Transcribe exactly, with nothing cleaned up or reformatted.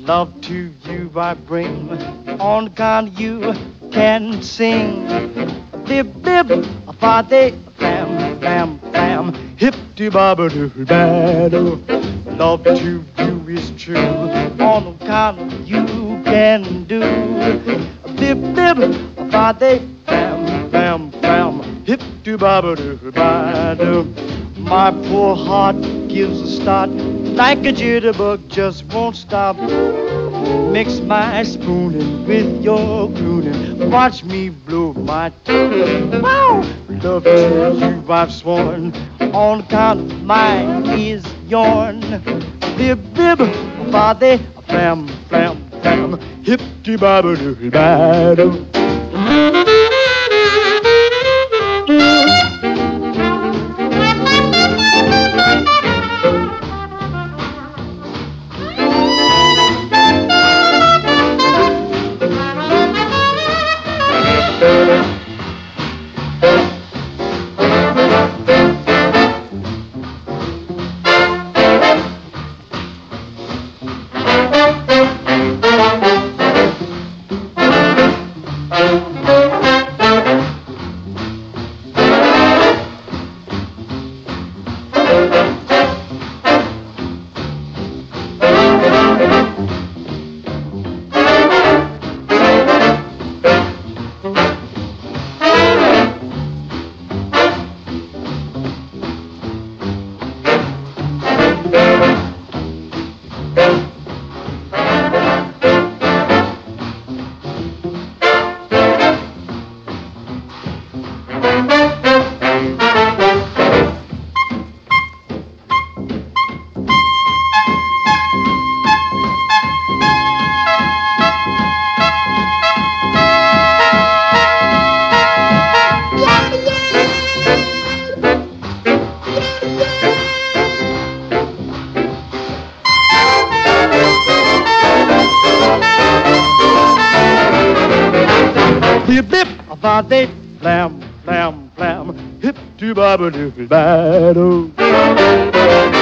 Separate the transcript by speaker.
Speaker 1: love to you I bring on account you can sing. Bib bib, a party, flam, flam, flam, hip de bobber do battle. Love to you is true on account you can do. Bib bib, a party, flam, flam, flam, hip de bobber do battle. My poor heart gives a start like a jitterbug, just won't stop. Mix my spooning with your crooning. Watch me blow my tune. Wow! Love to you I've sworn on account of mine is yourn. Bib bib, body, flam, flam, flam, hip de bobber do battle. Bip bip, a body, flam, flam, flam, hip to bobber do battle.